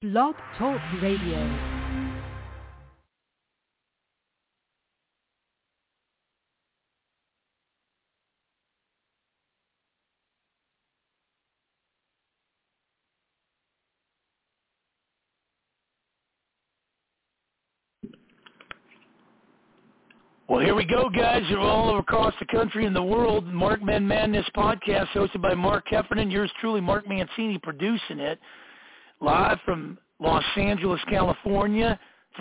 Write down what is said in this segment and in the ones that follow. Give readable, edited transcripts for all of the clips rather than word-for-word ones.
Blog Talk Radio. Well, here we go, guys. You're all across the country and the world. Mark Men Madness podcast hosted by Mark Heffernan. Yours truly, Mark Mancini, producing it. Live from Los Angeles, California,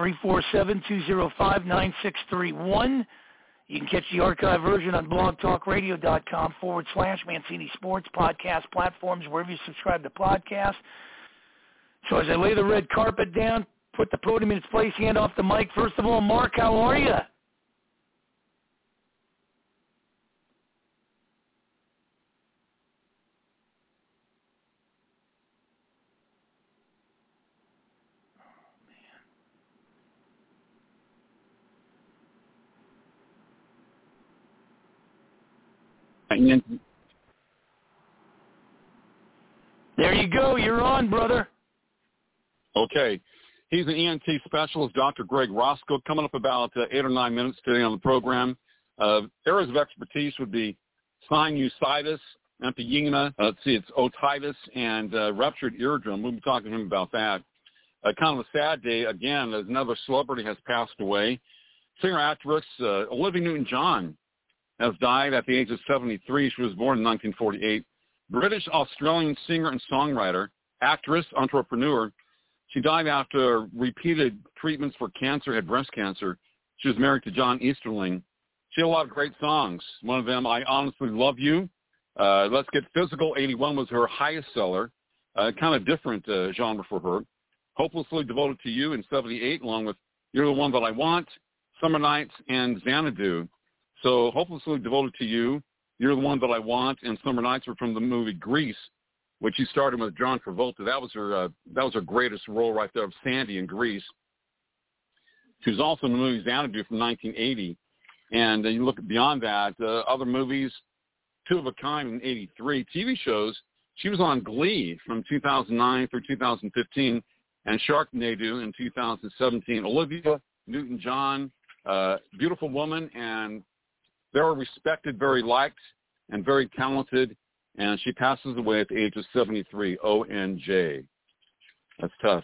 347-205-9631. You can catch the archive version on blogtalkradio.com/Mancini Sports podcast platforms, wherever you subscribe to podcasts. So as I lay the red carpet down, put the podium in its place, hand off the mic. First of all, Mark, how are you? There you go. You're on, brother. Okay. He's an ENT specialist, Dr. Greg Roscoe, coming up about 8 or 9 minutes today on the program. Areas of expertise would be sinusitis, empyema, it's otitis, and ruptured eardrum. We'll be talking to him about that. Kind of a sad day. Again, another celebrity has passed away. Singer-actress Olivia Newton-John has died at the age of 73. She was born in 1948. British-Australian singer and songwriter, actress, entrepreneur. She died after repeated treatments for cancer, had breast cancer. She was married to John Easterling. She had a lot of great songs. One of them, I Honestly Love You. Let's Get Physical, 81 was her highest seller. Kind of different genre for her. Hopelessly Devoted to You in 78, along with You're the One That I Want, Summer Nights, and Xanadu. So Hopelessly Devoted to You, You're the One That I Want, and Summer Nights were from the movie Grease, which she started with John Travolta. That was her greatest role right there of Sandy in Grease. She was also in the movie Xanadu from 1980. And you look beyond that, other movies, Two of a Kind in 83, TV shows. She was on Glee from 2009 through 2015, and Sharknado in 2017. Olivia Newton-John, beautiful woman, and very respected, very liked, and very talented, and she passes away at the age of 73, ONJ. That's tough.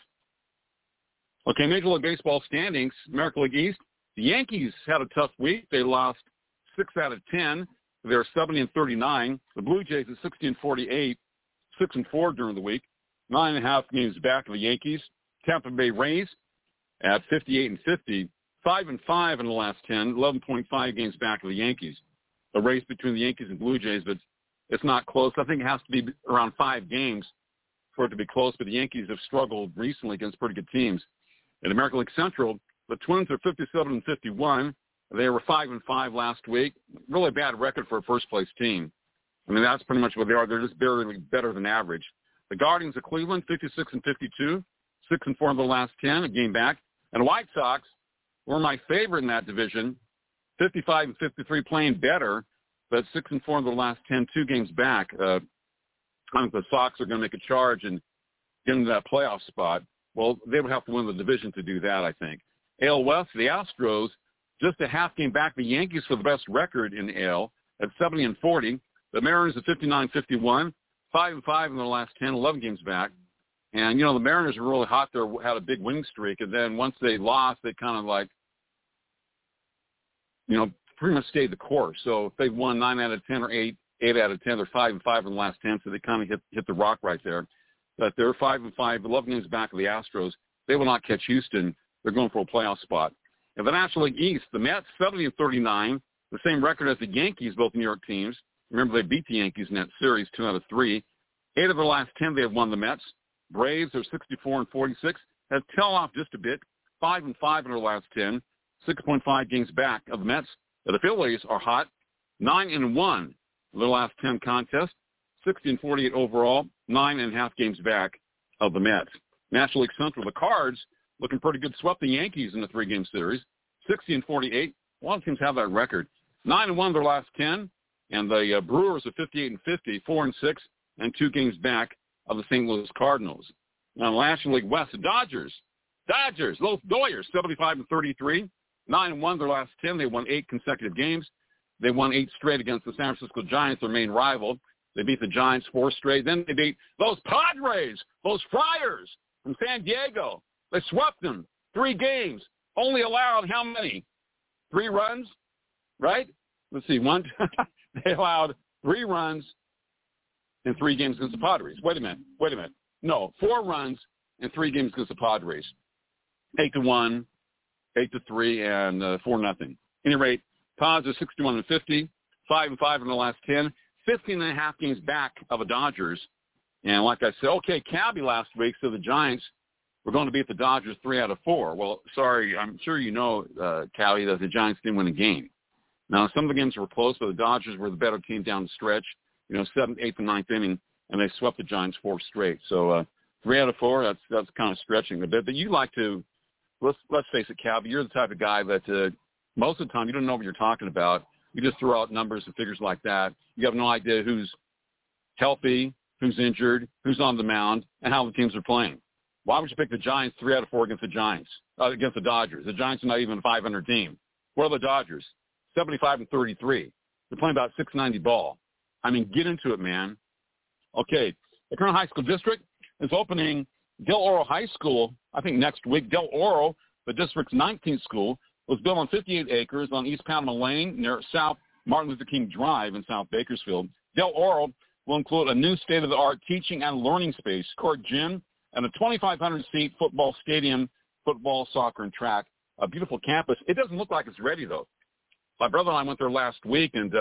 Okay, Major League Baseball standings, American League East. The Yankees had a tough week. They lost 6 out of 10. They're 70-39. The Blue Jays are 60-48, 6-4 during the week, 9.5 games back of the Yankees. Tampa Bay Rays at 58-50. 5-5 in the last 10, 11.5 games back of the Yankees. A race between the Yankees and Blue Jays, but it's not close. I think it has to be around 5 games for it to be close, but the Yankees have struggled recently against pretty good teams. In American League Central, the Twins are 57-51. They were 5-5 last week. Really bad record for a first-place team. I mean, that's pretty much what they are. They're just barely better than average. The Guardians of Cleveland, 56-52, 6-4 in the last 10, a game back. And the White Sox were my favorite in that division, 55-53, playing better, but 6-4 in the last 10, 2 games back. I think the Sox are going to make a charge and get into that playoff spot. Well, they would have to win the division to do that, I think. AL West, the Astros, just a half game back. The Yankees for the best record in AL at 70-40. The Mariners at 59-51, 5-5 in the last 10, 11 games back. And, the Mariners were really hot there, had a big winning streak. And then once they lost, they kind of pretty much stayed the course. So if they won 9 out of 10 or 8 out of 10, they're 5-5 in the last 10. So they kind of hit the rock right there. But they're 5-5, 11 games back of the Astros. They will not catch Houston. They're going for a playoff spot. In the National League East, the Mets 70-39, the same record as the Yankees, both New York teams. Remember, they beat the Yankees in that series 2 out of 3. 8 of the last 10 they have won the Mets. Braves are 64-46, have tailed off just a bit, 5-5 in their last 10, 6.5 games back of the Mets. The Phillies are hot, 9-1 in their last 10 contests, 60-48 overall, 9.5 games back of the Mets. National League Central, the Cards looking pretty good, swept the Yankees in the 3-game series, 60-48. A lot of teams have that record. 9-1 their last 10, and the Brewers are 58-50, 4-6, and 2 games back of the St. Louis Cardinals. Now, National League West, the Dodgers, those Doyers, 75-33, 9-1 their last 10. They won 8 consecutive games. They won 8 straight against the San Francisco Giants, their main rival. They beat the Giants 4 straight. Then they beat those Padres, those Friars from San Diego. They swept them 3 games. Only allowed how many? 3 runs, right? Let's see. They allowed 3 runs in 3 games against the Padres. Wait a minute. No, 4 runs in 3 games against the Padres. 8-1, 8-3, and 4-0. Any rate, Pods are 61-50, 5-5 in the last 10, 15.5 games back of the Dodgers. And like I said, okay, Cabby last week, so the Giants were going to beat the Dodgers 3 out of 4. Well, sorry, I'm sure you know, Cabby, that the Giants didn't win a game. Now, some of the games were close, but the Dodgers were the better team down the stretch, 7th, 8th, and 9th inning, and they swept the Giants 4 straight. So 3 out of 4, that's kind of stretching a bit. But you like to, let's face it, Cabby, you're the type of guy that most of the time you don't know what you're talking about. You just throw out numbers and figures like that. You have no idea who's healthy, who's injured, who's on the mound, and how the teams are playing. Why would you pick the Giants 3 out of 4 against the Dodgers? The Giants are not even a 500 team. What are the Dodgers? 75-33. They're playing about 690 ball. I mean, get into it, man. Okay, the Kern High School District is opening Del Oro High School, I think next week. Del Oro, the district's 19th school, was built on 58 acres on East Panama Lane near South Martin Luther King Drive in South Bakersfield. Del Oro will include a new state-of-the-art teaching and learning space, court gym, and a 2,500-seat football stadium, football, soccer, and track. A beautiful campus. It doesn't look like it's ready, though. My brother and I went there last week, and,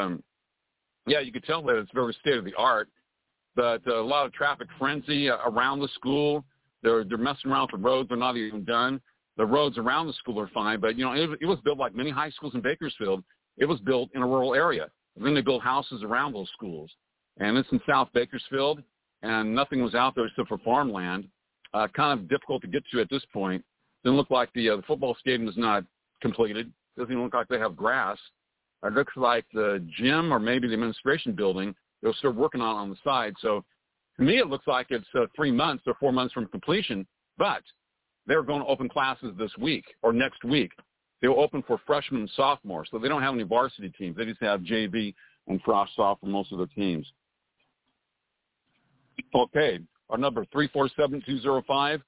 you could tell that it's very state-of-the-art, but a lot of traffic frenzy around the school. They're messing around with the roads. They're not even done. The roads around the school are fine, but, it was built like many high schools in Bakersfield. It was built in a rural area. And then they built houses around those schools. And it's in South Bakersfield, and nothing was out there except for farmland. Kind of difficult to get to at this point. Doesn't look like the football stadium is not completed. Doesn't even look like they have grass. It looks like the gym or maybe the administration building, they're still working on the side. So to me, it looks like it's 3 months or 4 months from completion, but they're going to open classes this week or next week. They will open for freshmen and sophomores, so they don't have any varsity teams. They just have JV and frosh soft for most of their teams. Okay, our number 347-205-9631,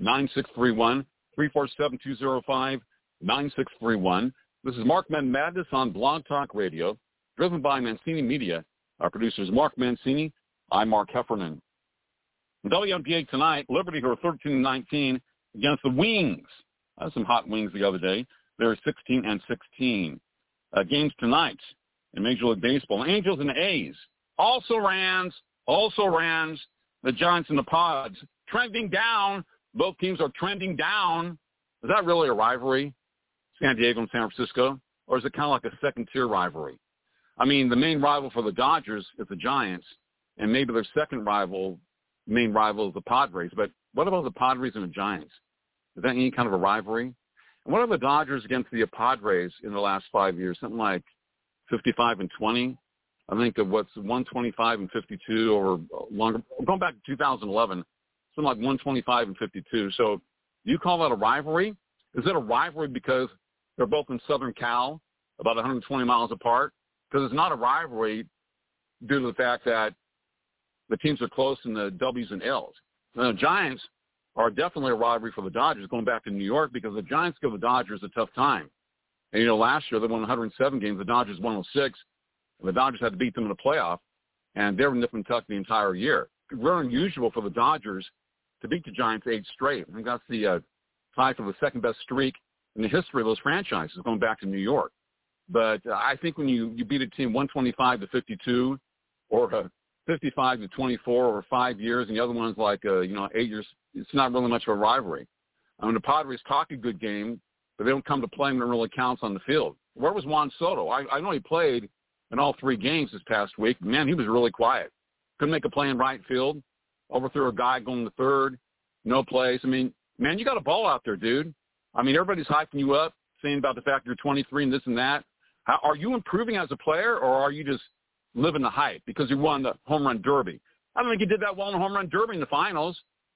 347-205-9631. This is Mark Madness on Blog Talk Radio, driven by Mancini Media. Our producer is Mark Mancini. I'm Mark Heffernan. WNBA tonight, Liberty, who are 13-19 against the Wings. Some hot Wings the other day. They're 16-16. Games tonight in Major League Baseball. Angels and A's. Also Rams. The Giants and the Pods. Trending down. Both teams are trending down. Is that really a rivalry, San Diego and San Francisco? Or is it kind of like a second-tier rivalry? I mean, the main rival for the Dodgers is the Giants, and maybe their main rival is the Padres. But what about the Padres and the Giants? Is that any kind of a rivalry? And what are the Dodgers against the Padres in the last 5 years? Something like 55-20. I think of what's 125-52 or longer. Going back to 2011, something like 125-52. So do you call that a rivalry? Is it a rivalry because they're both in Southern Cal, about 120 miles apart? Because it's not a rivalry due to the fact that the teams are close in the W's and L's. Now, the Giants are definitely a rivalry for the Dodgers going back to New York because the Giants give the Dodgers a tough time. And, last year they won 107 games. The Dodgers won 106. And the Dodgers had to beat them in the playoff, and they were nip and tuck the entire year. Very unusual for the Dodgers to beat the Giants 8 straight. I think that's the tie for the second-best streak in the history of those franchises going back to New York. But I think when you beat a team 125-52 or 55-24 over 5 years, and the other one's like 8 years, it's not really much of a rivalry. I mean, the Padres talk a good game, but they don't come to play when it really counts on the field. Where was Juan Soto? I know he played in all 3 games this past week. Man, he was really quiet. Couldn't make a play in right field. Overthrew a guy going to third. No plays. I mean, man, you got a ball out there, dude. I mean, everybody's hyping you up, saying about the fact you're 23 and this and that. Are you improving as a player, or are you just living the hype because you won the home run derby? I don't think you did that well in the home run derby in the finals.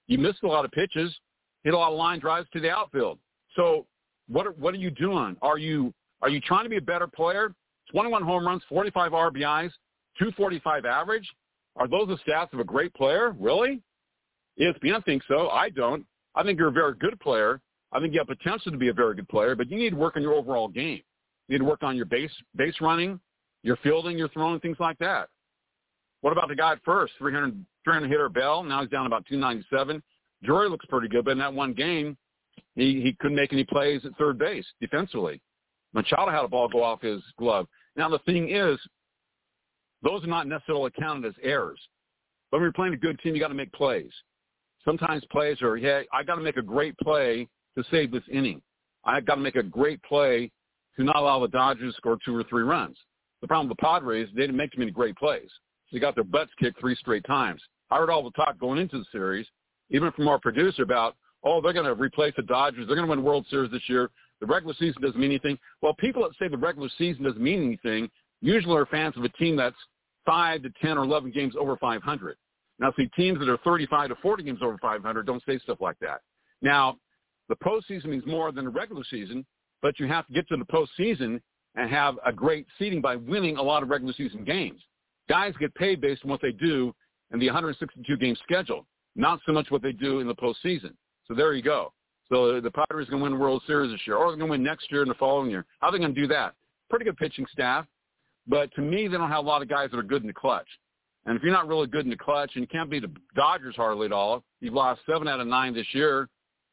You missed a lot of pitches, hit a lot of line drives to the outfield. So what are you doing? Are you trying to be a better player? 21 home runs, 45 RBIs, 245 average. Are those the stats of a great player? Really? ESPN thinks so. I don't. I think you're a very good player. I think you have potential to be a very good player, but you need to work on your overall game. You need to work on your base running, your fielding, your throwing, things like that. What about the guy at first? 300 hitter Bell. Now he's down about 297. Drury looks pretty good, but in that one game, he couldn't make any plays at third base defensively. Machado had a ball go off his glove. Now the thing is, those are not necessarily counted as errors. But when you're playing a good team, you got to make plays. Sometimes plays are, I got to make a great play to save this inning. I got to make a great play to not allow the Dodgers to score 2 or 3 runs. The problem with the Padres, they didn't make too many great plays. They got their butts kicked 3 straight times. I heard all the talk going into the series, even from our producer, about, they're going to replace the Dodgers. They're going to win World Series this year. The regular season doesn't mean anything. Well, people that say the regular season doesn't mean anything usually are fans of a team that's 5 to 10 or 11 games over 500. Now, see, teams that are 35 to 40 games over 500 don't say stuff like that. Now, the postseason means more than the regular season, but you have to get to the postseason and have a great seeding by winning a lot of regular season games. Guys get paid based on what they do in the 162-game schedule, not so much what they do in the postseason. So there you go. So the Padres are going to win the World Series this year, or they're going to win next year and the following year. How are they going to do that? Pretty good pitching staff, but to me, they don't have a lot of guys that are good in the clutch. And if you're not really good in the clutch and you can't beat the Dodgers hardly at all, you've lost 7 out of 9 this year,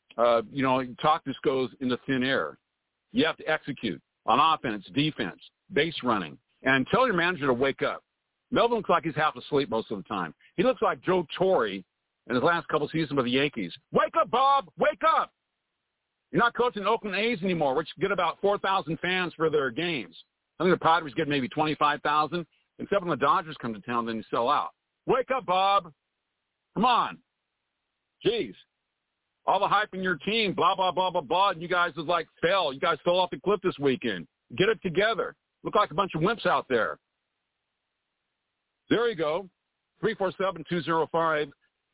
talk just goes into thin air. You have to execute on offense, defense, base running, and tell your manager to wake up. Melvin looks like he's half asleep most of the time. He looks like Joe Torre in his last couple of seasons with the Yankees. Wake up, Bob! Wake up! You're not coaching the Oakland A's anymore, which get about 4,000 fans for their games. I think the Padres get maybe 25,000. Except when the Dodgers come to town, then you sell out. Wake up, Bob. Come on. Jeez. All the hype in your team, blah, blah, blah, blah, blah, and you guys fell. You guys fell off the cliff this weekend. Get it together. Look like a bunch of wimps out there. There you go. 347-205-9631.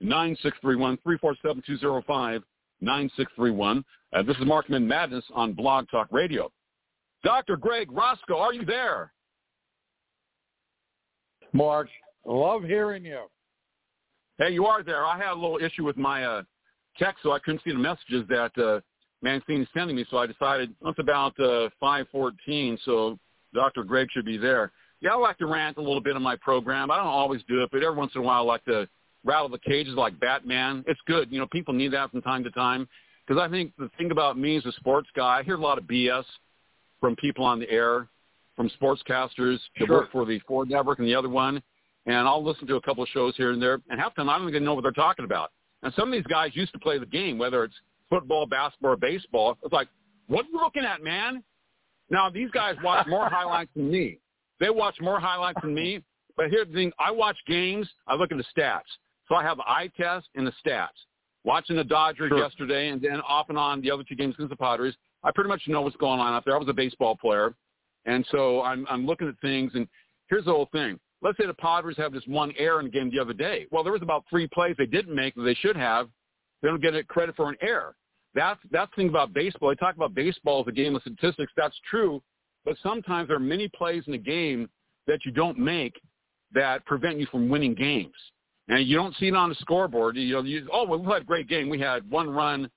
347-205-9631. This is Markman Madness on Blog Talk Radio. Dr. Greg Roscoe, are you there? Mark, love hearing you. Hey, you are there. I had a little issue with my text, so I couldn't see the messages that Mancini's sending me, so I decided it's about 5:14, so Dr. Greg should be there. Yeah, I like to rant a little bit on my program. I don't always do it, but every once in a while I like to rattle the cages like Batman. It's good. People need that from time to time, because I think the thing about me as a sports guy, I hear a lot of BS from people on the air, from sportscasters that work for the Ford Network and the other one, and I'll listen to a couple of shows here and there, and half the time I don't even know what they're talking about. And some of these guys used to play the game, whether it's football, basketball, or baseball. It's like, what are you looking at, man? Now, these guys watch more highlights than me. They watch more highlights than me, but here's the thing. I watch games. I look at the stats. So I have the eye test and the stats. Watching the Dodgers yesterday and then off and on the other 2 games against the Padres, I pretty much know what's going on out there. I was a baseball player. And so I'm looking at things, and here's the whole thing. Let's say the Padres have this one error in the game the other day. Well, there was about 3 plays they didn't make that they should have. They don't get credit for an error. That's the thing about baseball. They talk about baseball as a game of statistics. That's true, but sometimes there are many plays in the game that you don't make that prevent you from winning games. And you don't see it on the scoreboard. We had a great game. We had 1 run,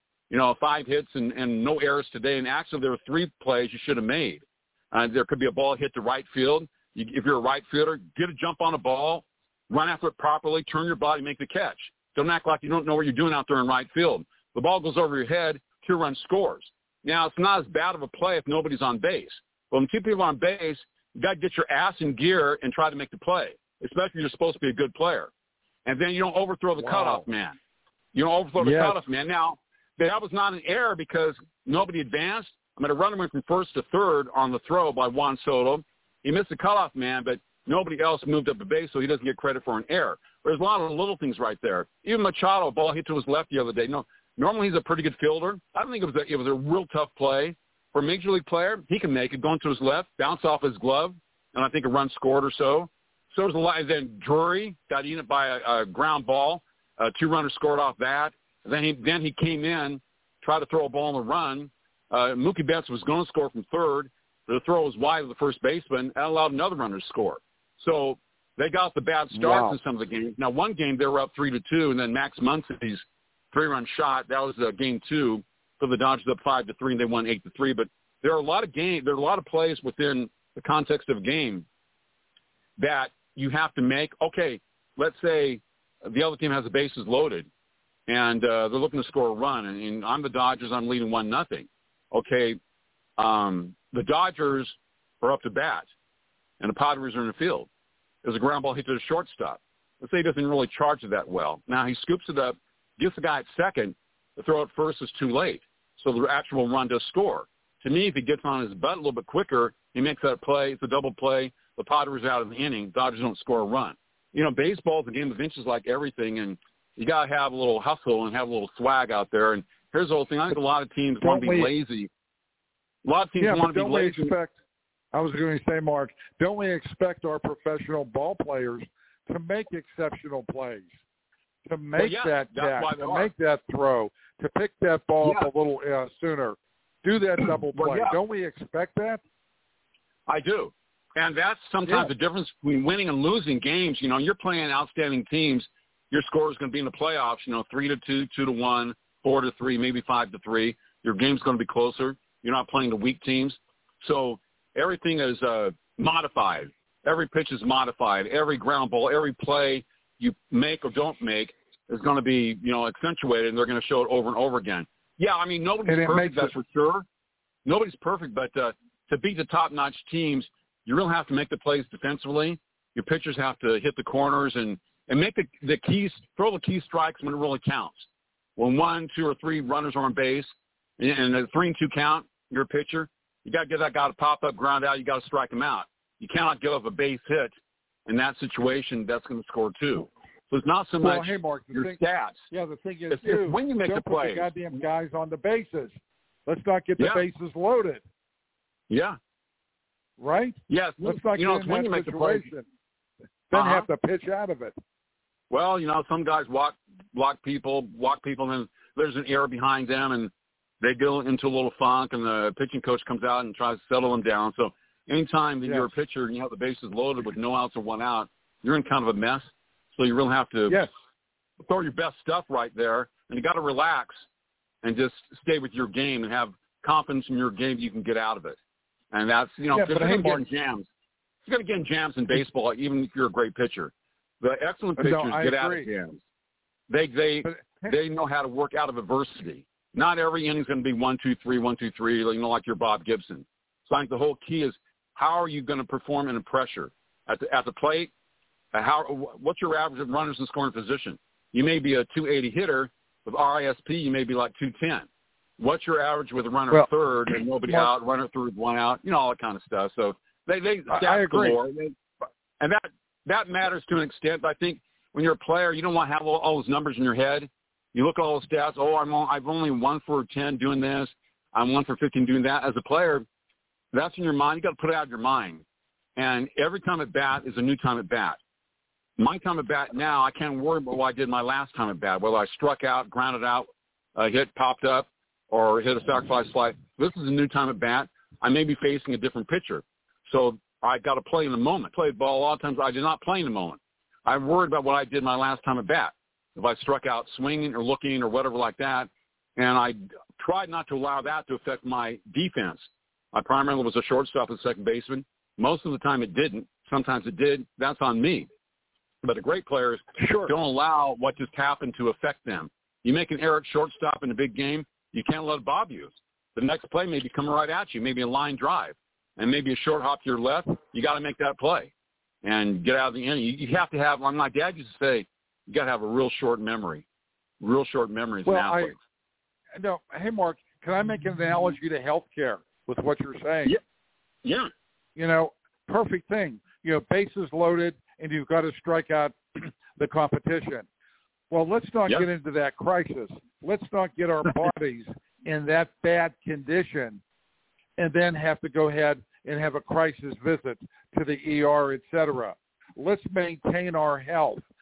5 hits, and no errors today. And actually, there were 3 plays you should have made. There could be a ball hit to right field. If you're a right fielder, get a jump on a ball, run after it properly, turn your body, make the catch. Don't act like you don't know what you're doing out there in right field. The ball goes over your head, 2-run scores. Now, it's not as bad of a play if nobody's on base. But when 2 people are on base, you got to get your ass in gear and try to make the play, especially if you're supposed to be a good player. And then you don't overthrow the cutoff man. You don't overthrow the cutoff man. Now, that was not an error because nobody advanced. I'm going to run him from first to third on the throw by Juan Soto. He missed the cutoff man, but nobody else moved up the base, so he doesn't get credit for an error. There's a lot of little things right there. Even Machado, ball hit to his left the other day. No, normally he's a pretty good fielder. I don't think it was a real tough play. For a major league player, he can make it, going to his left, bounce off his glove, and I think a run scored or so. So there's a lot. Then Drury got eaten by a ground ball. 2 runners scored off that. Then he came in, tried to throw a ball on the run. Mookie Betts was going to score from third. The throw was wide of the first baseman and allowed another runner to score. So they got the bad starts in some of the games. Now, one game they were up 3-2, and then Max Muncy's 3-run shot. That was game 2. So the Dodgers up 5-3, and they won 8-3. But there are a lot of plays within the context of a game that you have to make. Okay, let's say the other team has the bases loaded, and they're looking to score a run, and I'm the Dodgers. I'm leading 1-0. Okay, the Dodgers are up to bat, and the Padres are in the field. There's a ground ball hit to the shortstop. Let's say he doesn't really charge it that well. Now he scoops it up, gets the guy at second. The throw at first is too late, so the actual run does score. To me, if he gets on his butt a little bit quicker, he makes that play. It's a double play. The Padres out of the inning. Dodgers don't score a run. You know, baseball is a game of inches like everything, and you got to have a little hustle and have a little swag out there. And here's the whole thing. I think a lot of teams want to be lazy. A lot of teams want to be lazy. I was going to say, Mark, don't we expect our professional ball players to make exceptional plays, to make that catch, to make that throw, to pick that ball up a little sooner, do that double play? Don't we expect that? I do. And that's sometimes the difference between winning and losing games. You know, you're playing outstanding teams. Your score is going to be in the playoffs, 3-2, 2-1, 4-3, maybe 5-3. Your game's going to be closer. You're not playing the weak teams. So everything is modified. Every pitch is modified. Every ground ball, every play you make or don't make is going to be, accentuated, and they're going to show it over and over again. Yeah, I mean, nobody's perfect, that's for sure. Nobody's perfect, but to beat the top-notch teams, you really have to make the plays defensively. Your pitchers have to hit the corners and make the keys, throw the key strikes when it really counts. When 1, 2, or 3 runners are on base and a 3-2 count, you're a pitcher, you got to get that guy to pop up, ground out. You got to strike him out. You cannot give up a base hit in that situation. That's going to score 2. So it's not so much Mark, your stats. Yeah, the thing is, it's when you make the plays. Put the goddamn guys on the bases. Let's not get the bases loaded. Yeah. Right? Yes. Let's not get in when that you make situation. The plays. Then have to pitch out of it. Well, some guys walk people, and then there's an error behind them, and they go into a little funk, and the pitching coach comes out and tries to settle them down. So anytime that you're a pitcher and you have the bases loaded with no outs or 1 out, you're in kind of a mess. So you really have to throw your best stuff right there, and you got to relax and just stay with your game and have confidence in your game you can get out of it. And that's, but you're going to get in jams. You're going to get in jams in baseball, even if you're a great pitcher. The excellent pitchers get out of jams. They know how to work out of adversity. Not every inning's going to be 1, 2, 3, 1, 2, 3, like your Bob Gibson. So I think the whole key is how are you going to perform under pressure at the plate? What's your average of runners in scoring position? You may be a 280 hitter with RISP. You may be like 210. What's your average with a runner at third and nobody out, runner third, 1 out? All that kind of stuff. So they I agree. Galore. And that matters to an extent. But I think when you're a player, you don't want to have all those numbers in your head. You look at all those stats. I've only 1 for 10 doing this. I'm 1 for 15 doing that. As a player, that's in your mind. You got to put it out of your mind. And every time at bat is a new time at bat. My time at bat now, I can't worry about what I did my last time at bat, whether I struck out, grounded out, hit, popped up, or hit a sacrifice fly. This is a new time at bat. I may be facing a different pitcher. So I got to play in the moment. Play the ball. A lot of times I did not play in the moment. I'm worried about what I did my last time at bat. If I struck out swinging or looking or whatever like that, and I tried not to allow that to affect my defense. I primarily was a shortstop and second baseman. Most of the time it didn't. Sometimes it did. That's on me. But the great players don't allow what just happened to affect them. You make an error at shortstop in a big game, you can't let it bother you. The next play may be coming right at you, maybe a line drive, and maybe a short hop to your left. You got to make that play and get out of the inning. You have to have, like my dad used to say, you got to have a real short memory. Real short memory as an athlete. Hey, Mark, can I make an analogy to healthcare with what you're saying? Yeah. Perfect thing. Bases loaded, and you've got to strike out the competition. Well, let's not get into that crisis. Let's not get our bodies in that bad condition and then have to go ahead and have a crisis visit to the ER, et cetera. Let's maintain our health.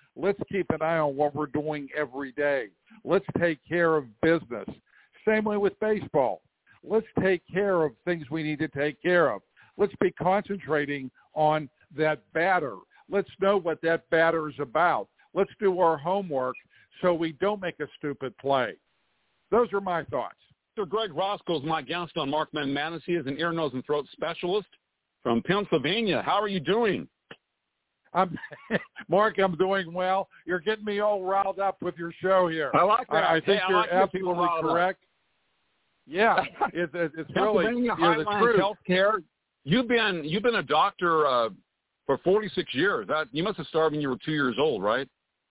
Let's keep an eye on what we're doing every day. Let's take care of business. Same way with baseball. Let's take care of things we need to take care of. Let's be concentrating on that batter. Let's know what that batter is about. Let's do our homework so we don't make a stupid play. Those are my thoughts. Dr. Greg Roscoe is my guest on Mark Men Madness. He is an ear, nose, and throat specialist from Pennsylvania. How are you doing? Mark, I'm doing well. You're getting me all riled up with your show here. I like that. I think you're absolutely correct. Yeah, it's really the truth. Healthcare. You've been a doctor for 46 years. You must have started when you were 2 years old, right?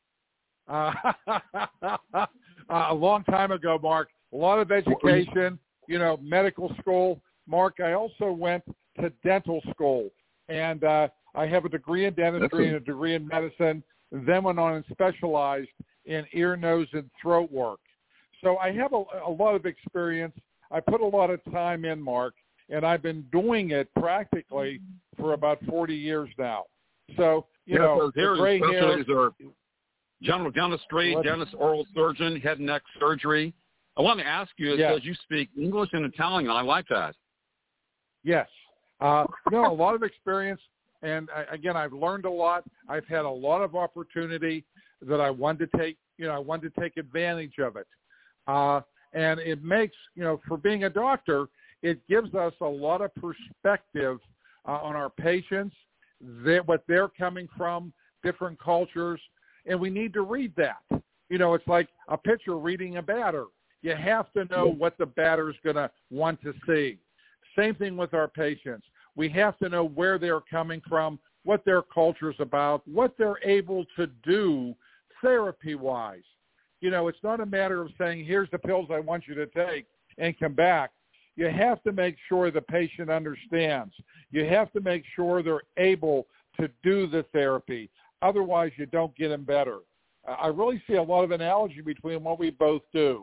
A long time ago, Mark. A lot of education, medical school. Mark, I also went to dental school, and I have a degree in dentistry and a degree in medicine, then went on and specialized in ear, nose, and throat work. So I have a lot of experience. I put a lot of time in, Mark, and I've been doing it practically for about 40 years now. So, the gray hair. General dentistry, dentist, oral surgeon, head and neck surgery. I want to ask you, it says you speak English and Italian. I like that. Yes. A lot of experience. And again, I've learned a lot. I've had a lot of opportunity that I wanted to take, I wanted to take advantage of it. And it makes, for being a doctor, it gives us a lot of perspective on our patients, what they're coming from, different cultures. And we need to read that. It's like a pitcher reading a batter. You have to know what the batter's going to want to see. Same thing with our patients. We have to know where they're coming from, what their culture's about, what they're able to do therapy-wise. It's not a matter of saying, here's the pills I want you to take and come back. You have to make sure the patient understands. You have to make sure they're able to do the therapy. Otherwise, you don't get them better. I really see a lot of analogy between what we both do.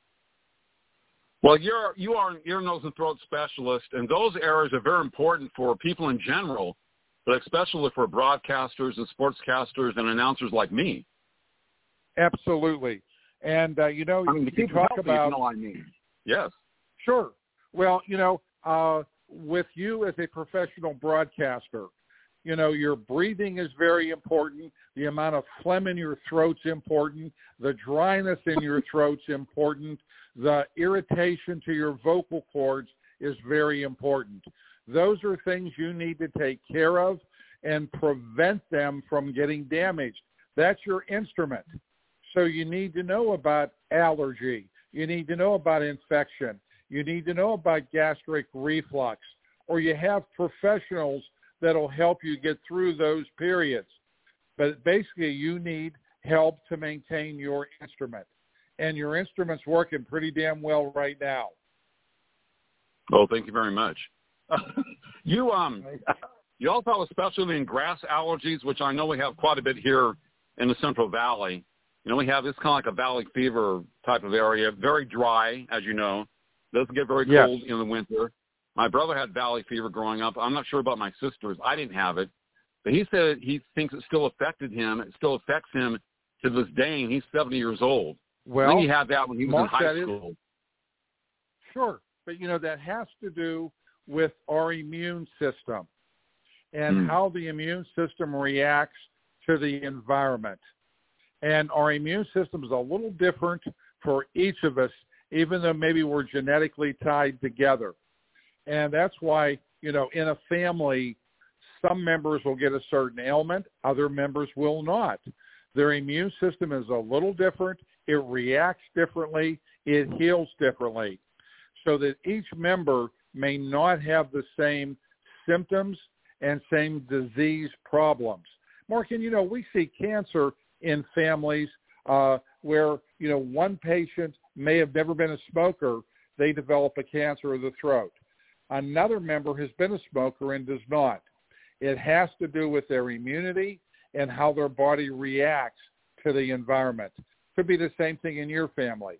Well, you are an ear, nose, and throat specialist, and those areas are very important for people in general, but especially for broadcasters and sportscasters and announcers like me. Absolutely. And, you talk about... I mean. Yes. Sure. Well, with you as a professional broadcaster, your breathing is very important. The amount of phlegm in your throat's important. The dryness in your throat's important. The irritation to your vocal cords is very important. Those are things you need to take care of and prevent them from getting damaged. That's your instrument. So you need to know about allergy. You need to know about infection. You need to know about gastric reflux. Or you have professionals that'll help you get through those periods. But basically, you need help to maintain your instrument. And your instrument's working pretty damn well right now. Oh, thank you very much. You also have a specialty in grass allergies, which I know we have quite a bit here in the Central Valley. We have this kind of like a valley fever type of area, very dry, as you know. Doesn't get very cold in the winter. My brother had valley fever growing up. I'm not sure about my sisters. I didn't have it. But he said he thinks it still affected him. It still affects him to this day, and he's 70 years old. Well, I think he had that when he was in high school. Sure. But, that has to do with our immune system and how the immune system reacts to the environment. And our immune system is a little different for each of us, even though maybe we're genetically tied together. And that's why, in a family, some members will get a certain ailment, other members will not. Their immune system is a little different. It reacts differently. It heals differently. So that each member may not have the same symptoms and same disease problems. Mark, and we see cancer in families where, one patient may have never been a smoker. They develop a cancer of the throat. Another member has been a smoker and does not. It has to do with their immunity and how their body reacts to the environment. Could be the same thing in your family.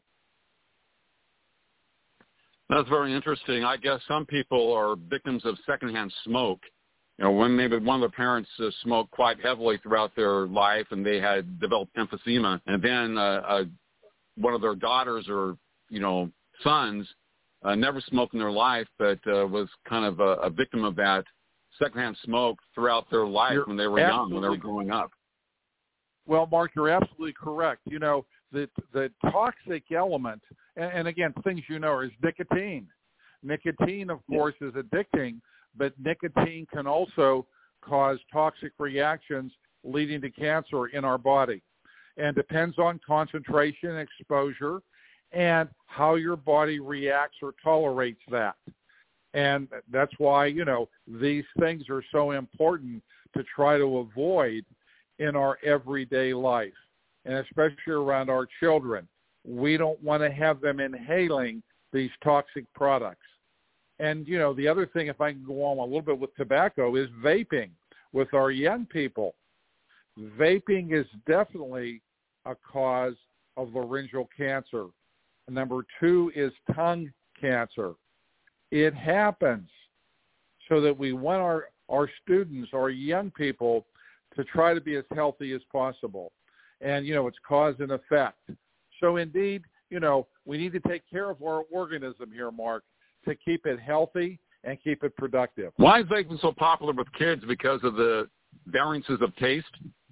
That's very interesting. I guess some people are victims of secondhand smoke, when maybe one of the parents smoked quite heavily throughout their life and they had developed emphysema, and then one of their daughters or, sons never smoked in their life, but was kind of a victim of that secondhand smoke throughout their life when they were young, when they were growing up. Well, Mark, you're absolutely correct. The toxic element, and again, things is nicotine. Nicotine, of course, is addicting, but nicotine can also cause toxic reactions leading to cancer in our body, and depends on concentration, exposure, and how your body reacts or tolerates that. And that's why, these things are so important to try to avoid in our everyday life, and especially around our children. We don't want to have them inhaling these toxic products. And, the other thing, if I can go on a little bit with tobacco, is vaping with our young people. Vaping is definitely a cause of laryngeal cancer. Number 2 is tongue cancer. It happens, so that we want our students, our young people, to try to be as healthy as possible. And, it's cause and effect. So indeed, we need to take care of our organism here, Mark, to keep it healthy and keep it productive. Why is vaping so popular with kids? Because of the variances of taste?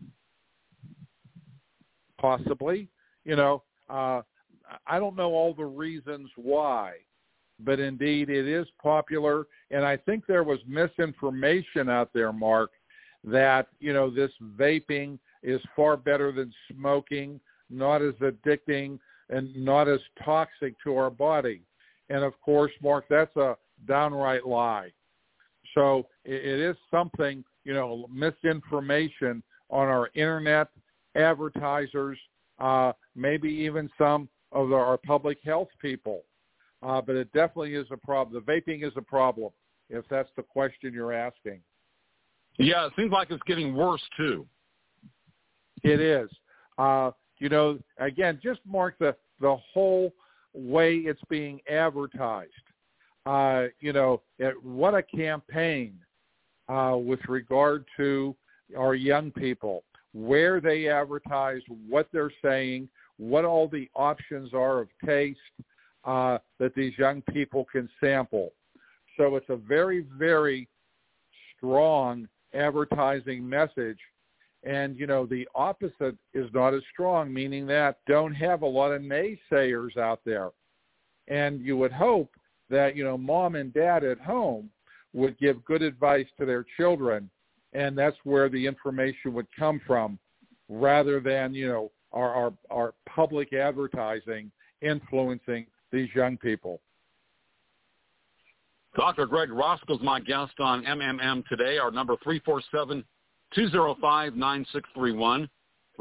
Possibly. I don't know all the reasons why, but indeed it is popular. And I think there was misinformation out there, Mark, that, this vaping is far better than smoking, not as addicting, and not as toxic to our body. And, of course, Mark, that's a downright lie. So it is something, misinformation on our Internet, advertisers, maybe even some of our public health people. But it definitely is a problem. The vaping is a problem, if that's the question you're asking. Yeah, it seems like it's getting worse, too. It is. Again, just Mark, the whole way it's being advertised. What a campaign with regard to our young people, where they advertise, what they're saying, what all the options are of taste that these young people can sample. So it's a very, very strong advertising message. And, the opposite is not as strong, meaning that don't have a lot of naysayers out there. And you would hope that, mom and dad at home would give good advice to their children, and that's where the information would come from, rather than, our public advertising influencing these young people. Dr. Greg Roscoe is my guest on MMM today. Our number 347-205-9631,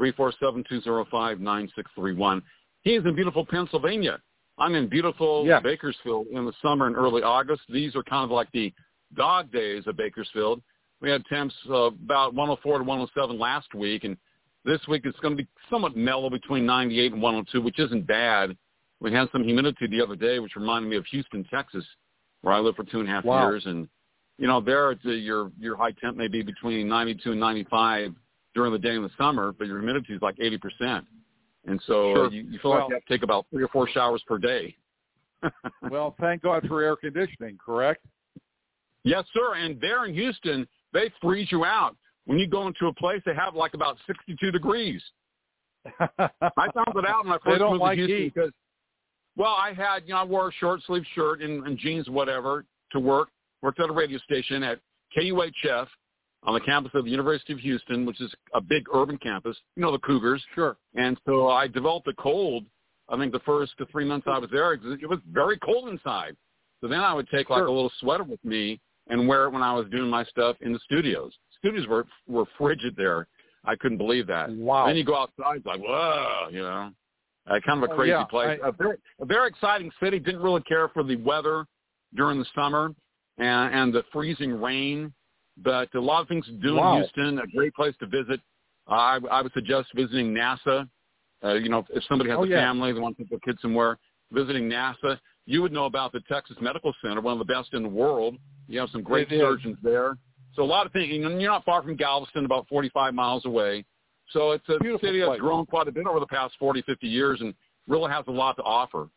347-205-9631. He is in beautiful Pennsylvania. I'm in beautiful Bakersfield in the summer and early August. These are kind of like the dog days of Bakersfield. We had temps about 104 to 107 last week, and this week it's going to be somewhat mellow between 98 and 102, which isn't bad. We had some humidity the other day, which reminded me of Houston, Texas, where I lived for 2.5 years. And, there your high temp may be between 92 and 95 during the day in the summer, but your humidity is like 80%. And so sure. You feel like you have to take about 3 or 4 showers per day. Well, thank God for air conditioning, correct? Yes, sir. And there in Houston, they freeze you out. When you go into a place, they have like about 62 degrees. I found it out when I first moved to Houston because, I wore a short sleeve shirt and jeans, whatever, to work. Worked at a radio station at KUHF on the campus of the University of Houston, which is a big urban campus. The Cougars. Sure. And so I developed a cold. I think the first 3 months I was there, it was very cold inside. So then I would take like a little sweater with me and wear it when I was doing my stuff in the studios. Studios were frigid there. I couldn't believe that. Wow. Then you go outside, it's like, whoa, kind of a crazy place. A very exciting city. Didn't really care for the weather during the summer and the freezing rain. But a lot of things to do in Houston, a great place to visit. I would suggest visiting NASA. If somebody has a family, they want to take their kids somewhere, visiting NASA. You would know about the Texas Medical Center, one of the best in the world. You have some great surgeons there, So a lot of things, and you're not far from Galveston, about 45 miles away. So it's a Beautiful city place. that's grown quite a bit over the past 40, 50 years and really has a lot to offer.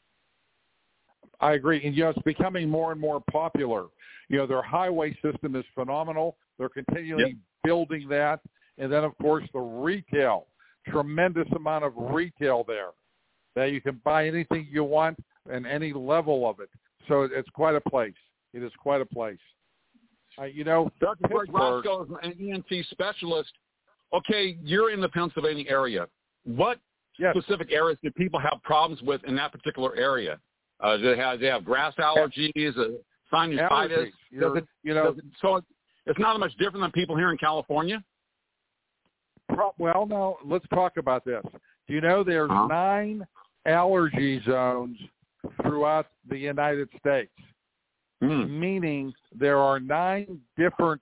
I agree. And, it's becoming more and more popular. Their highway system is phenomenal. They're continually building that. And then, of course, the retail, tremendous amount of retail there that you can buy anything you want and any level of it. So it's quite a place. It is quite a place. Dr. Greg Roscoe is an ENT specialist. Okay, you're in the Pennsylvania area. What specific areas do people have problems with in that particular area? Do they have grass allergies, sinusitis? So it's not much different than people here in California? Well, no, let's talk about this. Do you know there's 9 allergy zones throughout the United States? Meaning there are 9 different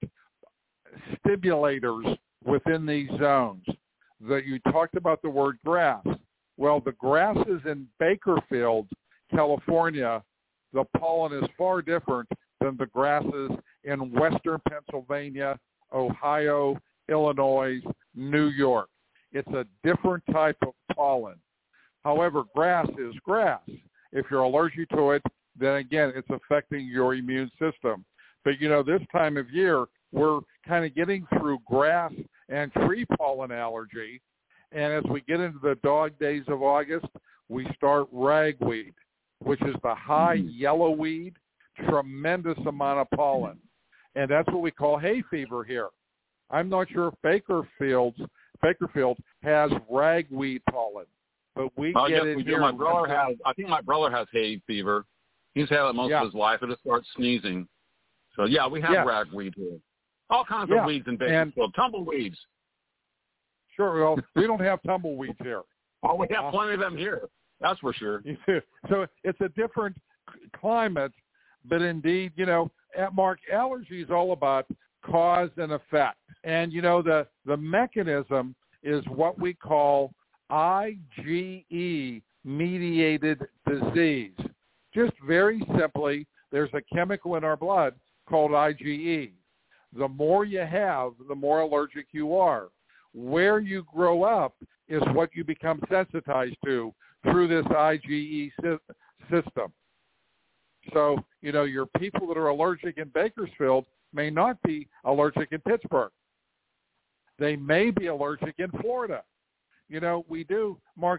stimulators within these zones. That you talked about the word grass. Well, the grasses in Bakersfield, California, the pollen is far different than the grasses in western Pennsylvania, Ohio, Illinois, New York. It's a different type of pollen. However, grass is grass. If you're allergic to it, then again, it's affecting your immune system. But, this time of year, we're kind of getting through grass and tree pollen allergy. And as we get into the dog days of August, we start ragweed, which is the high yellow weed, tremendous amount of pollen. And that's what we call hay fever here. I'm not sure if Bakersfield has ragweed pollen, but we get it here. I think my brother has hay fever. He's had it most of his life. It just starts sneezing. So, we have ragweed here. All kinds of weeds in Bakersfield. Tumbleweeds. Sure. Well, we don't have tumbleweeds here. Oh, we have plenty of them here. That's for sure. So it's a different climate, but indeed, Mark, allergy is all about cause and effect. And, the mechanism is what we call IgE-mediated disease. Just very simply, there's a chemical in our blood called IgE. The more you have, the more allergic you are. Where you grow up is what you become sensitized to through this IgE system. So, your people that are allergic in Bakersfield may not be allergic in Pittsburgh. They may be allergic in Florida. We do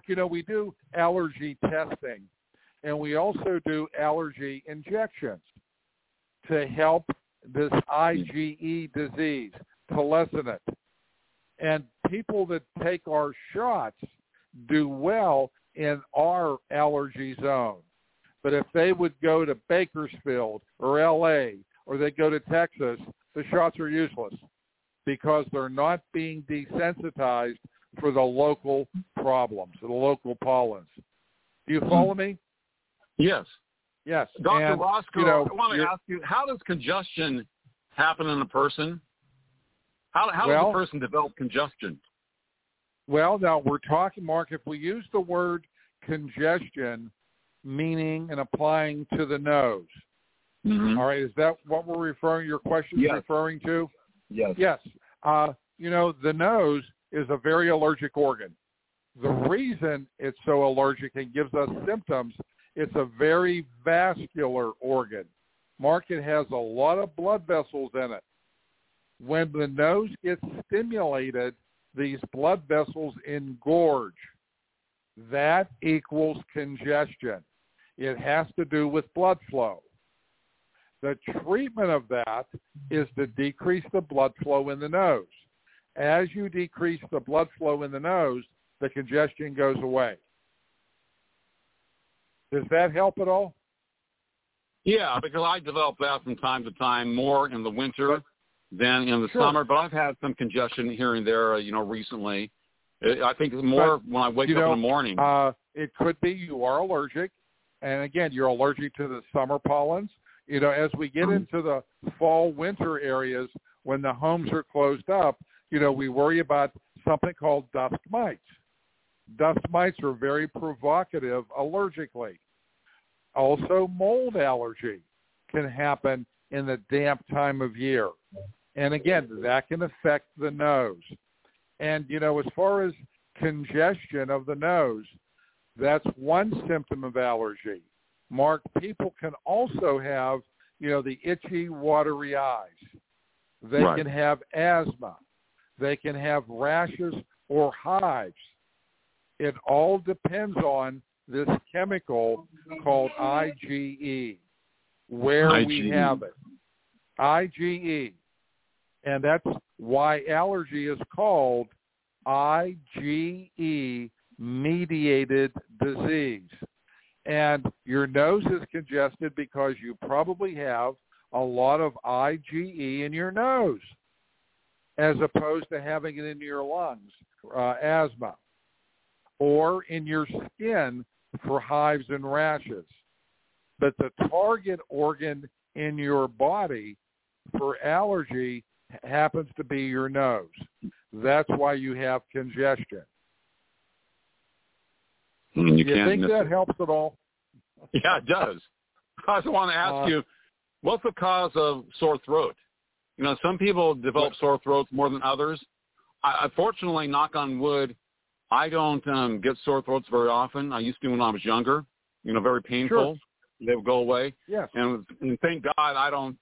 allergy testing, and we also do allergy injections to help this IgE disease, to lessen it. And people that take our shots do well in our allergy zone. But if they would go to Bakersfield or L.A. or they go to Texas, the shots are useless because they're not being desensitized for the local problems, the local pollens. Do you follow me? Yes. Yes. Dr. Roscoe, I want to ask you, how does congestion happen in a person? How does a person develop congestion? Well, now we're talking, Mark, if we use the word congestion, meaning and applying to the nose. All right, is that what your question is referring to? Yes. Yes. The nose is a very allergic organ. The reason it's so allergic and gives us symptoms, it's a very vascular organ. Mark, it has a lot of blood vessels in it. When the nose gets stimulated, these blood vessels engorge. That equals congestion. It has to do with blood flow. The treatment of that is to decrease the blood flow in the nose. As you decrease the blood flow in the nose, the congestion goes away. Does that help at all? Yeah, because I develop that from time to time, more in the winter than in the summer. But I've had some congestion here and there, recently. I think more when I wake up in the morning. It could be you are allergic. And again, you're allergic to the summer pollens. As we get into the fall, winter areas, when the homes are closed up, we worry about something called dust mites. Dust mites are very provocative allergically. Also, mold allergy can happen in the damp time of year. And again, that can affect the nose. And, as far as congestion of the nose, that's one symptom of allergy. Mark, people can also have, the itchy, watery eyes. They can have asthma. They can have rashes or hives. It all depends on this chemical called IgE, where we have it. IgE. And that's why allergy is called IgE-mediated disease. And your nose is congested because you probably have a lot of IgE in your nose, as opposed to having it in your lungs, asthma, or in your skin for hives and rashes. But the target organ in your body for allergy happens to be your nose. That's why you have congestion. You Do you think that helps at all? Yeah, it does. I just want to ask you, what's the cause of sore throat? Some people develop sore throats more than others. Fortunately, knock on wood, I don't get sore throats very often. I used to when I was younger. Very painful. Sure. They would go away. Yes. And thank God I don't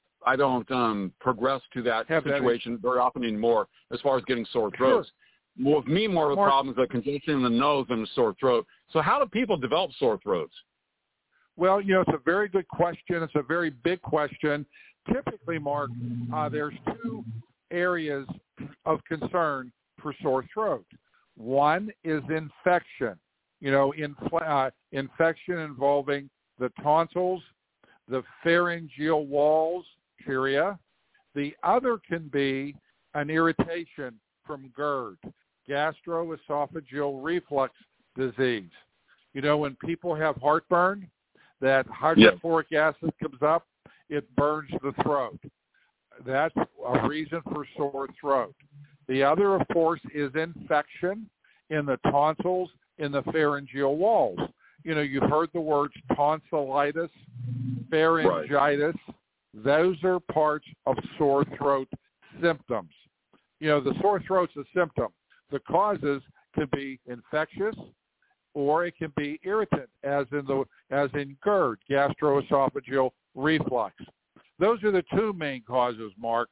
progress to that situation very often anymore as far as getting sore throats. Sure. With me, more of the problem is the congestion in the nose than the sore throat. So how do people develop sore throats? Well, it's a very good question. It's a very big question. Typically, Mark, there's two areas of concern for sore throat. One is infection, infection involving the tonsils, the pharyngeal walls, area. The other can be an irritation from GERD, gastroesophageal reflux disease. When people have heartburn, that hydrofluoric acid comes up, it burns the throat. That's a reason for sore throat. The other, of course, is infection in the tonsils, in the pharyngeal walls. You've heard the words tonsillitis, pharyngitis. Those are parts of sore throat symptoms. The sore throat's a symptom. The causes can be infectious, or it can be irritant, as in GERD, gastroesophageal reflux. Those are the two main causes, Mark.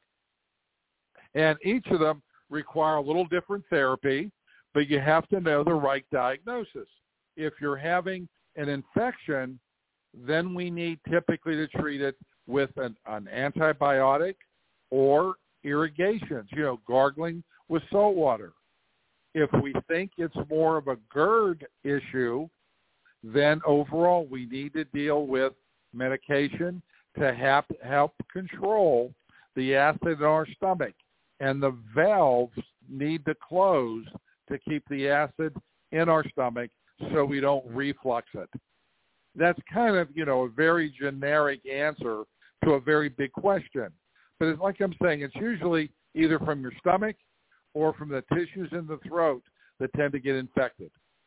And each of them require a little different therapy, but you have to know the right diagnosis. If you're having an infection, then we need typically to treat it with an antibiotic or irrigations, gargling with salt water. If we think it's more of a GERD issue, then overall we need to deal with medication to help control the acid in our stomach. And the valves need to close to keep the acid in our stomach so we don't reflux it. That's kind of, a very generic answer to a very big question. But it's like I'm saying, it's usually either from your stomach or from the tissues in the throat that tend to get infected.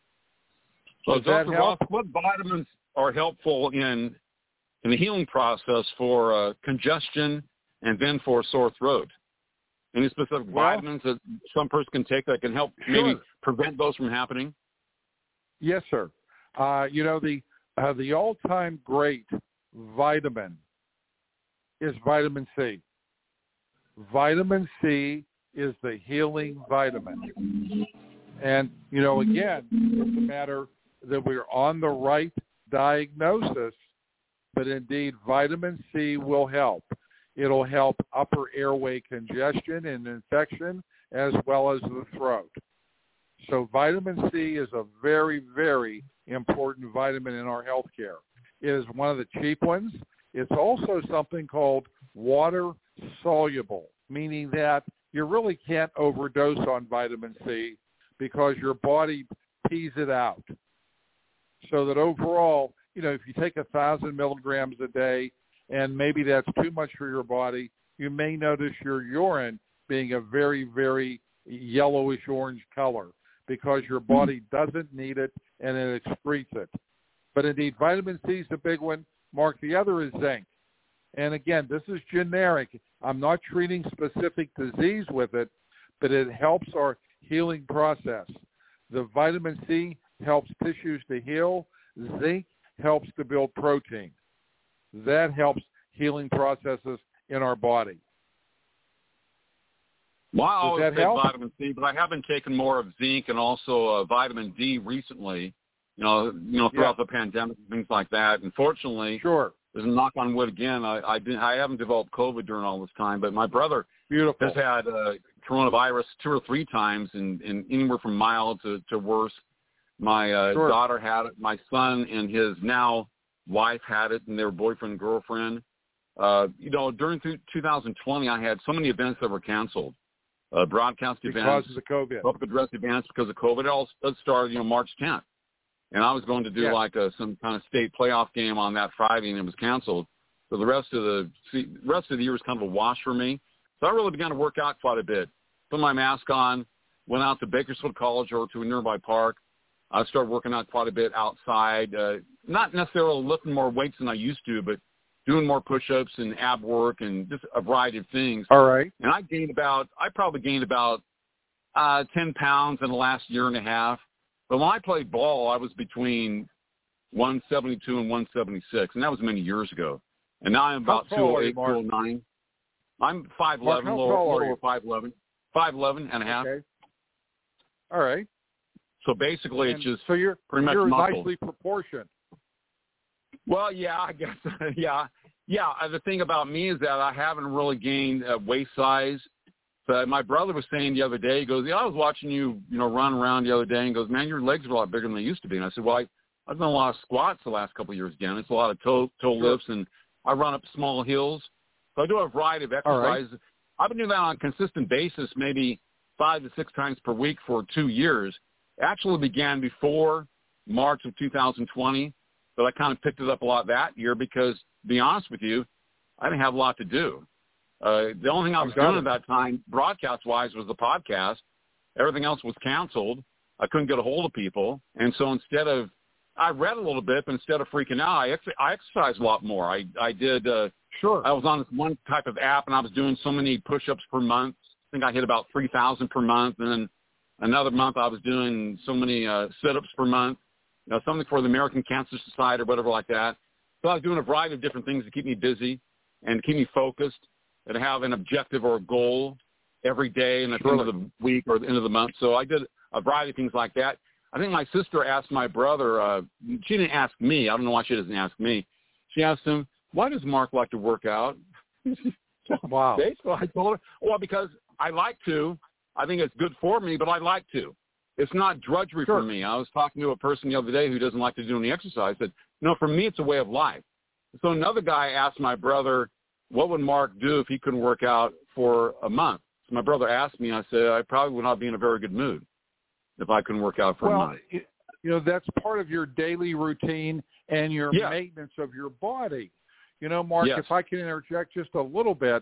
So, Dr. Ross, what vitamins are helpful in the healing process for congestion and then for sore throat? Any specific vitamins that some person can take that can help maybe prevent those from happening? Yes, sir. The all-time great vitamin is vitamin C. Vitamin C is the healing vitamin. And, again, it's a matter that we're on the right diagnosis, but indeed vitamin C will help. It'll help upper airway congestion and infection as well as the throat. So vitamin C is a very, very important vitamin in our healthcare. It is one of the cheap ones. It's also something called water soluble, meaning that you really can't overdose on vitamin C because your body pees it out. So that overall, if you take 1,000 milligrams a day and maybe that's too much for your body, you may notice your urine being a very, very yellowish orange color because your body doesn't need it and it excretes it. But indeed, vitamin C is a big one. Mark, the other is zinc. And again, this is generic. I'm not treating specific disease with it, but it helps our healing process. The vitamin C helps tissues to heal. Zinc helps to build protein. That helps healing processes in our body. Well, I always take help? vitamin C, but I have been taking more of zinc and also vitamin D recently. Throughout the pandemic and things like that. Unfortunately, sure. There's a knock on wood again. I haven't developed COVID during all this time, but my brother Beautiful. has had coronavirus 2 or 3 times, and anywhere from mild to worse. My sure. daughter had it. My son and his now wife had it, and they were boyfriend and girlfriend. During 2020, I had so many events that were canceled. Broadcast events. Because of the COVID. Public address events because of COVID. It all started, March 10th. And I was going to do some kind of state playoff game on that Friday, and it was canceled. So the rest of the year was kind of a wash for me. So I really began to work out quite a bit. Put my mask on, went out to Bakersfield College or to a nearby park. I started working out quite a bit outside, not necessarily lifting more weights than I used to, but doing more push-ups and ab work and just a variety of things. All right. And I probably gained about 10 pounds in the last year and a half. But when I played ball, I was between 172 and 176, and that was many years ago. And now I'm about 208, 209. I'm 5'11", Mark, how tall are you? 5'11", 5'11" and a half. Okay. All right. So basically, it's just you're pretty much you're muscle. Nicely proportioned. Well, yeah, I guess, yeah. The thing about me is that I haven't really gained waist size. But my brother was saying the other day, he goes, I was watching you, run around the other day, and goes, man, your legs are a lot bigger than they used to be. And I said, well, I've done a lot of squats the last couple of years again. It's a lot of toe lifts, and I run up small hills. So I do a variety of exercises. Right. I've been doing that on a consistent basis, maybe 5 to 6 times per week for 2 years. It actually began before March of 2020, but I kind of picked it up a lot that year because, to be honest with you, I didn't have a lot to do. The only thing I was doing at that time, broadcast-wise, was the podcast. Everything else was canceled. I couldn't get a hold of people. And so I read a little bit, but instead of freaking out, I exercised a lot more. I did, sure. I was on this one type of app, and I was doing so many push-ups per month. I think I hit about 3,000 per month. And then another month I was doing so many sit-ups per month, something for the American Cancer Society or whatever like that. So I was doing a variety of different things to keep me busy and keep me focused, and have an objective or a goal every day and at the end of the week or the end of the month. So I did a variety of things like that. I think my sister asked my brother, she didn't ask me. I don't know why she doesn't ask me. She asked him, why does Mark like to work out? Wow. Basically, I told her, well, because I like to. I think it's good for me, but I like to. It's not drudgery for me. I was talking to a person the other day who doesn't like to do any exercise. Said, for me, it's a way of life. So another guy asked my brother, what would Mark do if he couldn't work out for a month? So my brother asked me, I said, I probably would not be in a very good mood if I couldn't work out for a month. That's part of your daily routine and your maintenance of your body. Mark, if I can interject just a little bit,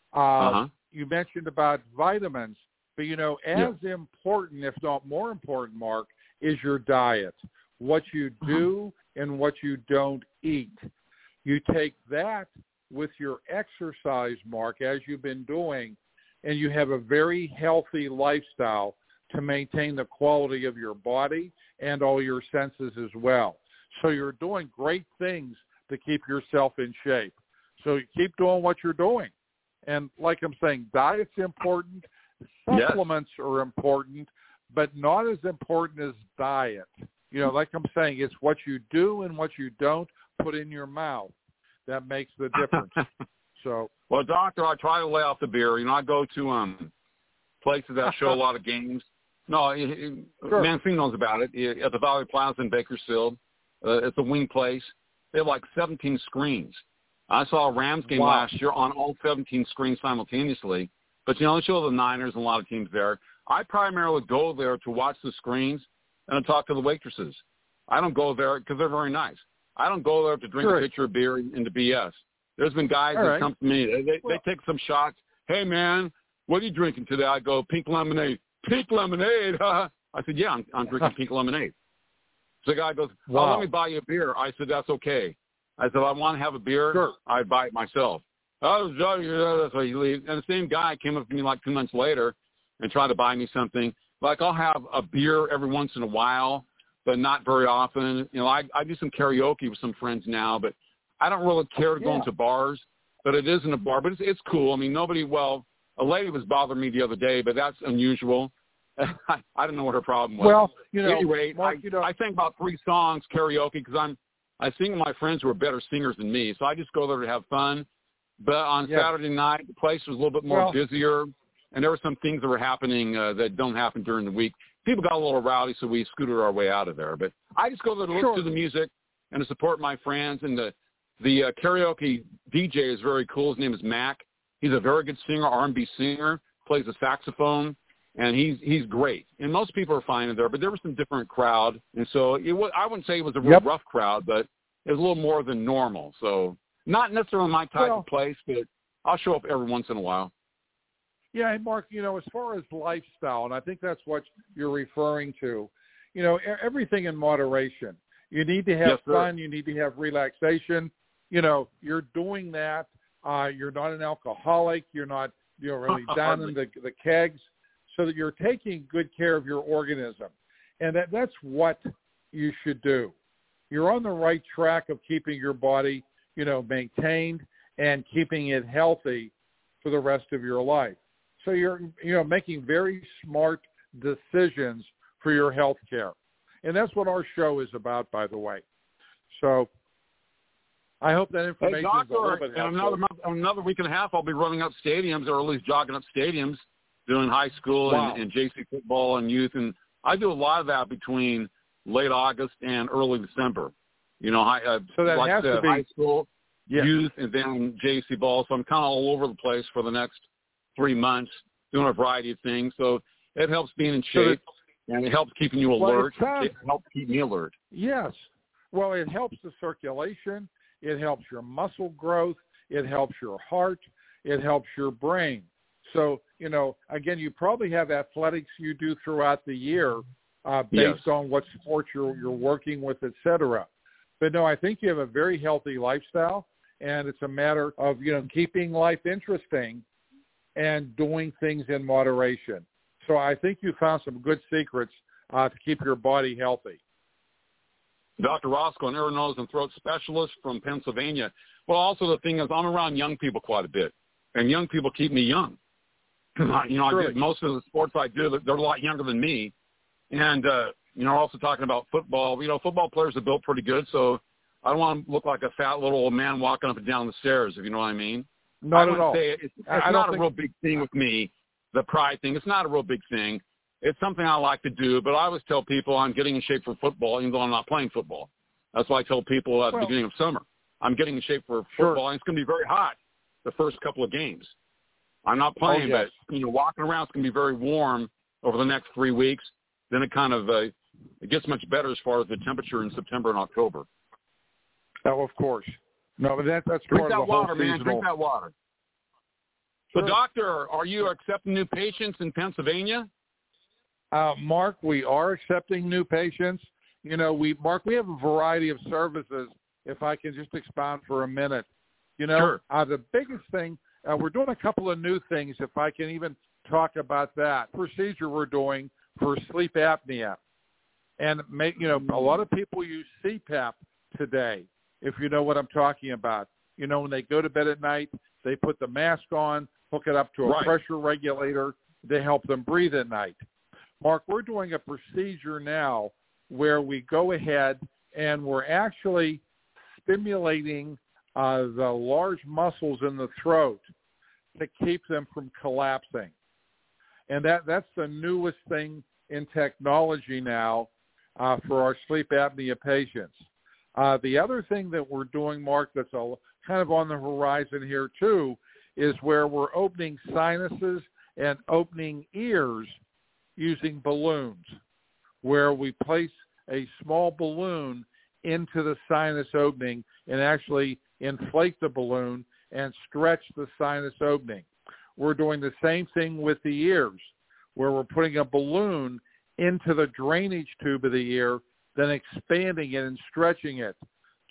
you mentioned about vitamins, but, as important, if not more important, Mark, is your diet, what you do and what you don't eat. You take that with your exercise, Mark, as you've been doing, and you have a very healthy lifestyle to maintain the quality of your body and all your senses as well. So you're doing great things to keep yourself in shape. So you keep doing what you're doing. And like I'm saying, diet's important, supplements are important, but not as important as diet. Like I'm saying, it's what you do and what you don't put in your mouth that makes the difference. So, well, doctor, I try to lay off the beer. I go to places that show a lot of games. No, Mancini knows about it. At the Valley Plaza in Bakersfield, it's a wing place. They have like 17 screens. I saw a Rams game last year on all 17 screens simultaneously. But, they show the Niners and a lot of teams there. I primarily go there to watch the screens and to talk to the waitresses. I don't go there because they're very nice. I don't go there to drink a pitcher of beer and to BS. There's been guys that come to me. They take some shots. Hey, man, what are you drinking today? I go, pink lemonade. Pink lemonade? I said, yeah, I'm drinking pink lemonade. So the guy goes, let me buy you a beer. I said, that's okay. I said, I want to have a beer. Sure. I'd buy it myself. Oh, so he leaves. And the same guy came up to me like 2 months later and tried to buy me something. Like, I'll have a beer every once in a while, but not very often. You know, I do some karaoke with some friends now, but I don't really care to go into bars. But it isn't a bar, but it's cool. I mean, a lady was bothering me the other day, but that's unusual. I don't know what her problem was. Well, you know, anyway, Mark, I sing about 3 songs karaoke because I sing with my friends who are better singers than me, so I just go there to have fun. But on Saturday night, the place was a little bit more busier, and there were some things that were happening that don't happen during the week. People got a little rowdy, so we scooted our way out of there. But I just go there to listen to the music and to support my friends. And the karaoke DJ is very cool. His name is Mac. He's a very good singer, R&B singer, plays the saxophone, and he's great. And most people are fine in there, but there was some different crowd. And so I wouldn't say it was a real rough crowd, but it was a little more than normal. So not necessarily my type of place, but I'll show up every once in a while. Yeah, and Mark, you know, as far as lifestyle, and I think that's what you're referring to, you know, everything in moderation. You need to have fun. You need to have relaxation. You know, you're doing that. You're not an alcoholic. You're not, you know, really down in the kegs, so that you're taking good care of your organism. And that's what you should do. You're on the right track of keeping your body, you know, maintained and keeping it healthy for the rest of your life. So you're, you know, making very smart decisions for your health care. And that's what our show is about, by the way. So I hope that information is a little bit helpful. Another week and a half, I'll be running up stadiums, or at least jogging up stadiums, doing high school and JC football and youth. And I do a lot of that between late August and early December. You know, so that like has to be high school, youth, and then JC ball. So I'm kind of all over the place for the next 3 months, doing a variety of things. So it helps being in shape, and it helps keeping you alert. It helps keep me alert. Yes. Well, it helps the circulation. It helps your muscle growth. It helps your heart. It helps your brain. So, you know, again, you probably have athletics you do throughout the year based on what sports you're working with, et cetera. But, no, I think you have a very healthy lifestyle, and it's a matter of, you know, keeping life interesting and doing things in moderation. So I think you found some good secrets to keep your body healthy. Dr. Roscoe, an ear, nose, and throat specialist from Pennsylvania. Well, also the thing is I'm around young people quite a bit, and young people keep me young. You know, I do most of the sports I do, they're a lot younger than me. And, you know, also talking about football, you know, football players are built pretty good, so I don't want to look like a fat little old man walking up and down the stairs, if you know what I mean. Not at all. It's not a real big thing with me, the pride thing. It's not a real big thing. It's something I like to do, but I always tell people I'm getting in shape for football, even though I'm not playing football. That's why I tell people at the beginning of summer, I'm getting in shape for football, and it's going to be very hot the first couple of games. I'm not playing, but, you know, walking around, it's going to be very warm over the next 3 weeks. Then it kind of it gets much better as far as the temperature in September and October. Oh, of course. No, but that's Drink part of the whole water, man. Drink that water. So, Doctor, are you accepting new patients in Pennsylvania? Mark, we are accepting new patients. You know, Mark, we have a variety of services, if I can just expound for a minute. You know, the biggest thing, we're doing a couple of new things, if I can even talk about that. Procedure we're doing for sleep apnea. And, you know, a lot of people use CPAP today, if you know what I'm talking about. You know, when they go to bed at night, they put the mask on, hook it up to a pressure regulator to help them breathe at night. Mark, we're doing a procedure now where we go ahead and we're actually stimulating the large muscles in the throat to keep them from collapsing. And that's the newest thing in technology now for our sleep apnea patients. The other thing that we're doing, Mark, that's kind of on the horizon here too, is where we're opening sinuses and opening ears using balloons, where we place a small balloon into the sinus opening and actually inflate the balloon and stretch the sinus opening. We're doing the same thing with the ears, where we're putting a balloon into the drainage tube of the ear, then expanding it and stretching it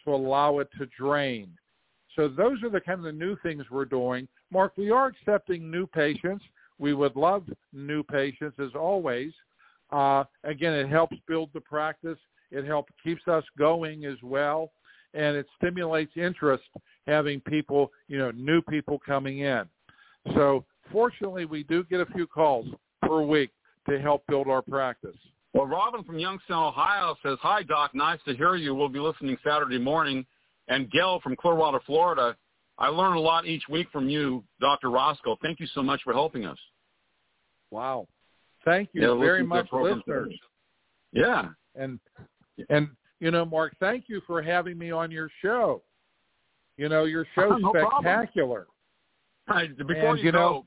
to allow it to drain. So those are the kind of the new things we're doing. Mark, we are accepting new patients. We would love new patients as always. Again, it helps build the practice. It keeps us going as well. And it stimulates interest having people, new people coming in. So fortunately, we do get a few calls per week to help build our practice. Well, Robin from Youngstown, Ohio says, "Hi, Doc. Nice to hear you. We'll be listening Saturday morning." And Gail from Clearwater, Florida, "I learn a lot each week from you, Dr. Roscoe. Thank you so much for helping us." Wow. Thank you very much, listeners. Yeah. And Mark, thank you for having me on your show. Your show's spectacular. Right. Before you go,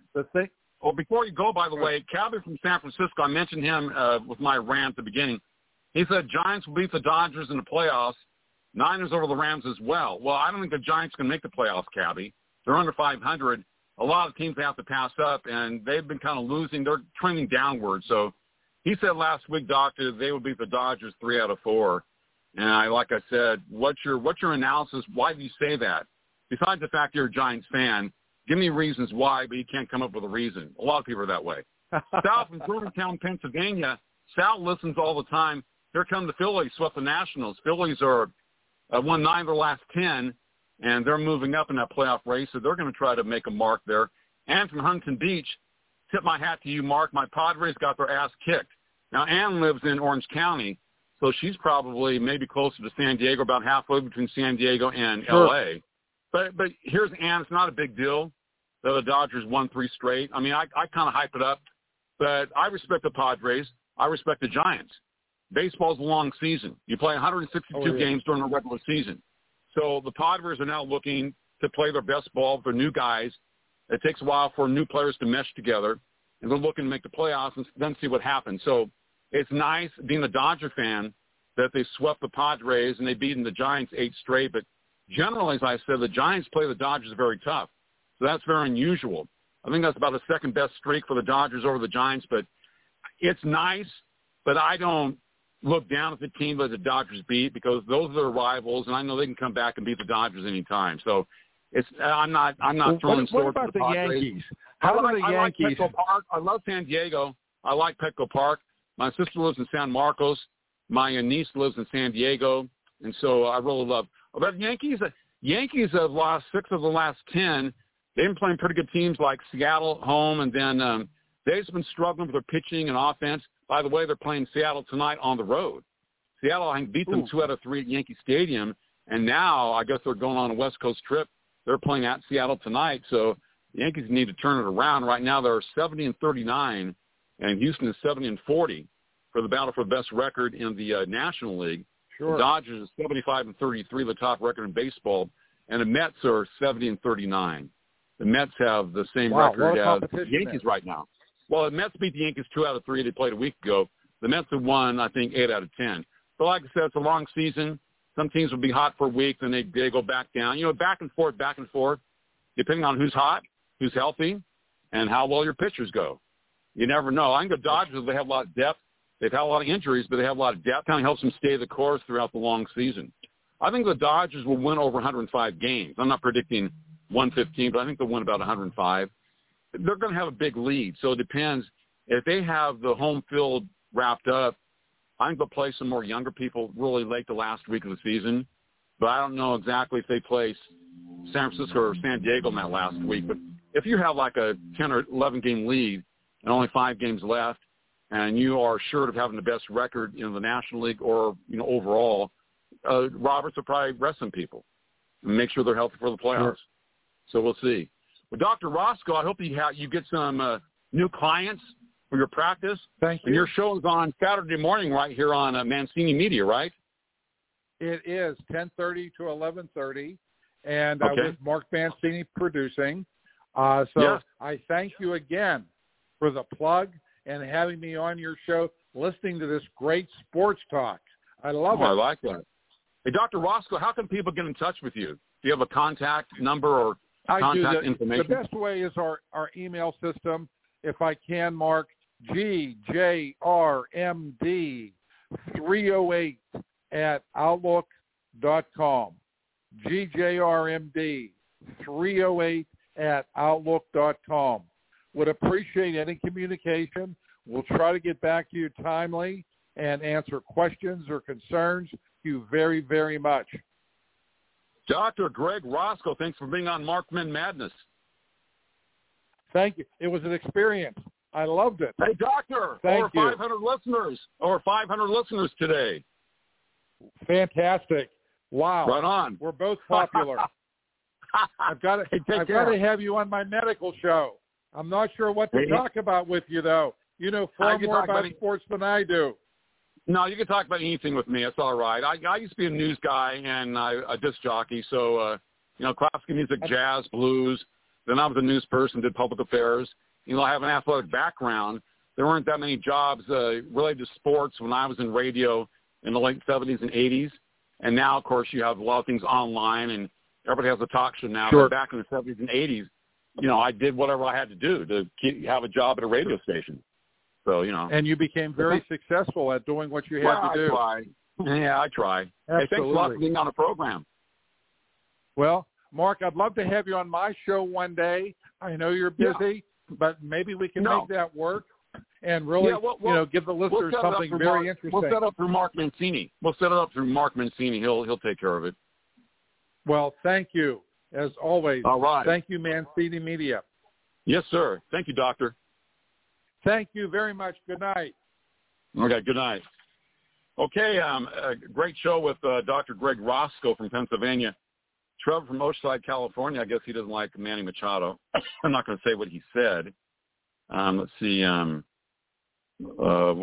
by the way, Cabby from San Francisco, I mentioned him with my rant at the beginning. He said Giants will beat the Dodgers in the playoffs, Niners over the Rams as well. Well, I don't think the Giants can make the playoffs, Cabby. They're under 500. A lot of teams have to pass up, and they've been kind of losing. They're trending downward. So he said last week, Doctor, they would beat the Dodgers 3 out of 4. And like I said, what's your analysis? Why do you say that? Besides the fact you're a Giants fan, give me reasons why, but you can't come up with a reason. A lot of people are that way. Sal from Germantown, Pennsylvania. Sal listens all the time. Here come the Phillies, swept the Nationals. Phillies are won 9 of their last 10, and they're moving up in that playoff race, so they're going to try to make a mark there. Ann from Huntington Beach, tip my hat to you, Mark. My Padres got their ass kicked. Now, Ann lives in Orange County, so she's probably maybe closer to San Diego, about halfway between San Diego and L.A. But here's Ann. It's not a big deal that the Dodgers won 3 straight. I mean, I kind of hype it up, but I respect the Padres. I respect the Giants. Baseball's a long season. You play 162 games during a regular season. So the Padres are now looking to play their best ball for new guys. It takes a while for new players to mesh together, and they're looking to make the playoffs and then see what happens. So it's nice being a Dodger fan that they swept the Padres and they beaten the Giants 8 straight. But generally, as I said, the Giants play the Dodgers very tough. So that's very unusual. I think that's about the second-best streak for the Dodgers over the Giants. But it's nice, but I don't look down at the team that the Dodgers beat because those are their rivals, and I know they can come back and beat the Dodgers anytime. So I'm not throwing swords at the Padres. Yankees? How are the Yankees? I like Petco Park. I love San Diego. I like Petco Park. My sister lives in San Marcos. My niece lives in San Diego, and so I really love. But Yankees have lost 6 of the last 10. They've been playing pretty good teams like Seattle at home, and then they've been struggling with their pitching and offense. By the way, they're playing Seattle tonight on the road. Seattle, I think, beat them 2 out of 3 at Yankee Stadium, and now I guess they're going on a West Coast trip. They're playing at Seattle tonight, so the Yankees need to turn it around. Right now they're 70-39, and Houston is 70-40 for the battle for the best record in the National League. Sure. The Dodgers is 75-33, the top record in baseball, and the Mets are 70-39. The Mets have the same record as the Yankees right now. Well, the Mets beat the Yankees 2 out of 3 they played a week ago. The Mets have won, I think, 8 out of 10. But like I said, it's a long season. Some teams will be hot for a week, then they go back down. Back and forth, depending on who's hot, who's healthy, and how well your pitchers go. You never know. I think the Dodgers, they have a lot of depth. They've had a lot of injuries, but they have a lot of depth. Kind of helps them stay the course throughout the long season. I think the Dodgers will win over 105 games. I'm not predicting 115, but I think they'll win about 105. They're going to have a big lead, so it depends. If they have the home field wrapped up, I think they'll play some more younger people really late the last week of the season. But I don't know exactly if they play San Francisco or San Diego in that last week. But if you have like a 10 or 11-game lead and only 5 games left, and you are assured of having the best record in the National League or overall, Roberts will probably rest some people and make sure they're healthy for the playoffs. Sure. So we'll see. Well, Dr. Roscoe, I hope you get some new clients for your practice. Thank you. And your show is on Saturday morning right here on Mancini Media, right? It is 10:30 to 11:30, and okay. With Mark Mancini producing. Yes. I thank you again for the plug and having me on your show, listening to this great sports talk. I love it. I like that. Hey, Dr. Roscoe, how can people get in touch with you? Do you have a contact number or contact information? The best way is our email system. If I can, Mark, GJRMD308 @outlook.com. gjrmd308@outlook.com. Would appreciate any communication. We'll try to get back to you timely and answer questions or concerns. Thank you very, very much. Dr. Greg Roscoe, thanks for being on Markman Madness. Thank you. It was an experience. I loved it. Hey, Doctor, over 500 listeners today. Fantastic. Wow. Right on. We're both popular. I've got to have you on my medical show. I'm not sure what to talk about with you, though. You know far more about sports than I do. No, you can talk about anything with me. It's all right. I used to be a news guy and a disc jockey, so, classical music, jazz, blues. Then I was a news person, did public affairs. I have an athletic background. There weren't that many jobs related to sports when I was in radio in the late 70s and 80s. And now, of course, you have a lot of things online, and everybody has a talk show now. Sure. But back in the 70s and 80s, I did whatever I had to do to have a job at a radio station. So, And you became very successful at doing what you had to do. I try. Absolutely. Hey, thanks a lot for being on the program. Well, Mark, I'd love to have you on my show one day. I know you're busy, but maybe we can make that work and really, give the listeners something very interesting. We'll set up through Mark Mancini. He'll take care of it. Well, thank you, as always. All right. Thank you, Mancini Media. Yes, sir. Thank you, Doctor. Thank you very much. Good night. Okay, good night. Okay, a great show with Dr. Greg Roscoe from Pennsylvania. Trevor from Oceanside, California. I guess he doesn't like Manny Machado. I'm not going to say what he said. Let's see. I don't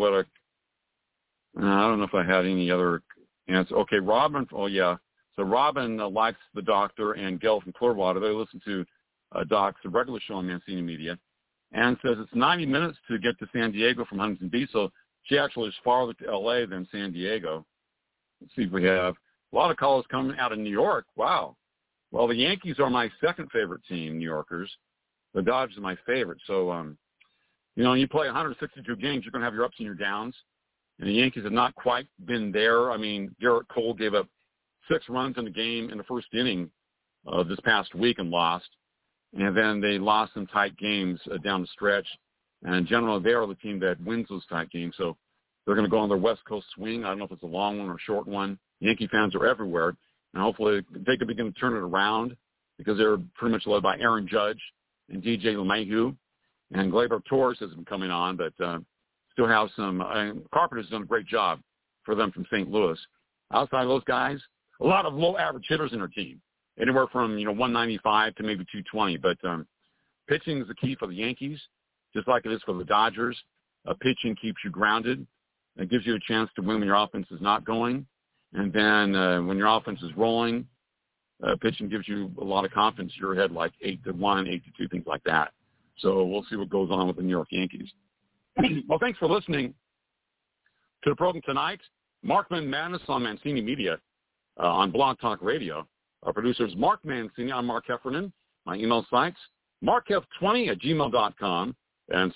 know if I had any other answer. Okay, Robin. Oh, yeah. So Robin likes the doctor, and Gail from Clearwater. They listen to Doc's regular show on Mancini Media, and says it's 90 minutes to get to San Diego from Huntington Beach. So she actually is farther to L.A. than San Diego. Let's see if we have a lot of callers coming out of New York. Wow. Well, the Yankees are my second favorite team, New Yorkers. The Dodgers are my favorite. So, when you play 162 games, you're going to have your ups and your downs. And the Yankees have not quite been there. I mean, Garrett Cole gave up 6 runs in the game in the first inning this past week and lost. And then they lost some tight games down the stretch. And generally, they are the team that wins those tight games. So they're going to go on their West Coast swing. I don't know if it's a long one or a short one. Yankee fans are everywhere. And hopefully they can begin to turn it around because they're pretty much led by Aaron Judge and DJ LeMahieu. And Gleyber Torres has been coming on, but still have some Carpenter's done a great job for them from St. Louis. Outside of those guys, a lot of low average hitters in their team, anywhere from 195 to maybe 220. But pitching is the key for the Yankees, just like it is for the Dodgers. Pitching keeps you grounded. It gives you a chance to win when your offense is not going. And then when your offense is rolling, pitching gives you a lot of confidence. You're ahead like 8-1, 8-2, things like that. So we'll see what goes on with the New York Yankees. Well, thanks for listening to the program tonight. Markman Madness on Mancini Media on Blog Talk Radio. Our producer is Mark Mancini. I'm Mark Heffernan. My email sites, markhef20@gmail.com and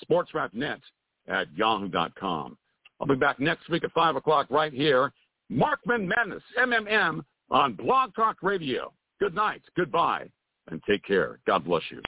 sportsrapnet@yahoo.com. I'll be back next week at 5 o'clock right here. Markman Madness, MMM, on Blog Talk Radio. Good night, goodbye, and take care. God bless you.